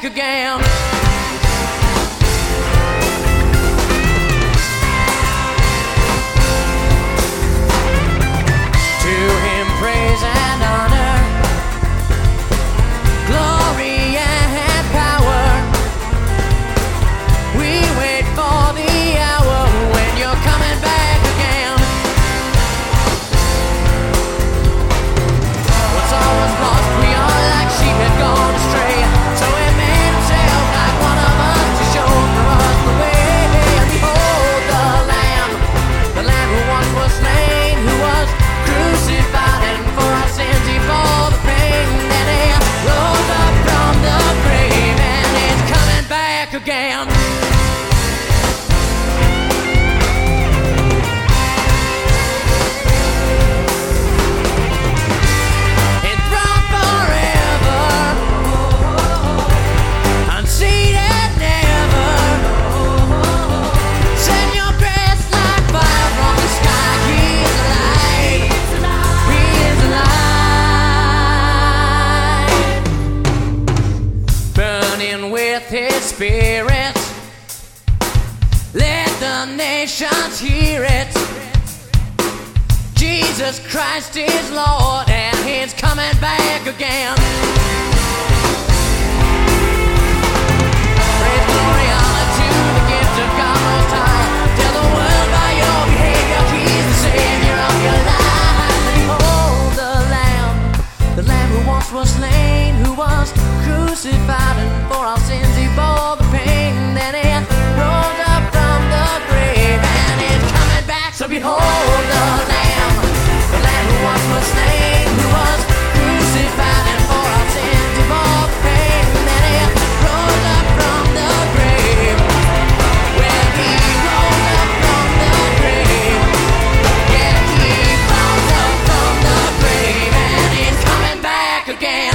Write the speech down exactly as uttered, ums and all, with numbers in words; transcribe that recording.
again. To him praise and honor, glory and power. We wait for the hour when you're coming back again. What's all was lost, we are like sheep had gone astray. So he made himself like one of us to show for us the way. And behold the Lamb, the Lamb who once was slain, who was crucified, and for our sins he bore the pain. Then he rose up from the grave, and he's coming back again. Enthroned forever, unseated never. Send your grace like fire from the sky. He is alive. He is alive. Burning with his spirit, let the nations hear it. Jesus Christ is Lord, and he's coming back again. Praise, glory, honor to the gift of God Most High. Tell the world by your behavior, he's the Savior of your life. Behold the Lamb, the Lamb who once was slain, who was crucified, and for our sins he bore the pain. Then he rose up from the grave, and he's coming back. So behold the Lamb, the Lamb who once was slain, who was crucified, and for our sins he bore the pain. Then he rose up from the grave. Well, he rose up from the grave. Yeah, he rose up from the grave, and he's coming back again.